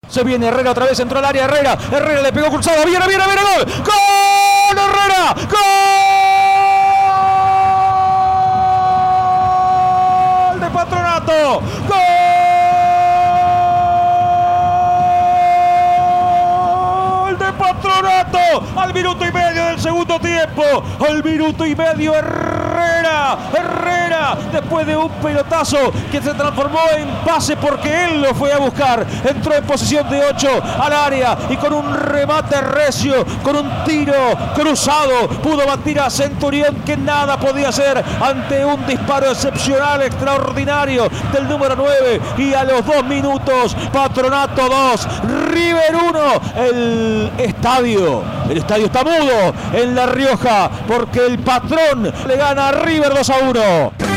Se viene Herrera otra vez, entró al área Herrera le pegó cruzado, viene, gol, Herrera, gol de Patronato, gol de Patronato, al minuto y medio del segundo tiempo, Herrera, después de un pelotazo que se transformó en pase porque él lo fue a buscar, entró en posición de 8 al área y con un remate recio, con un tiro cruzado, pudo batir a Centurión que nada podía hacer ante un disparo excepcional, extraordinario del número 9, y a los 2 minutos, Patronato 2, River 1, el estadio está mudo en La Rioja porque el Patrón le gana a River 2-1.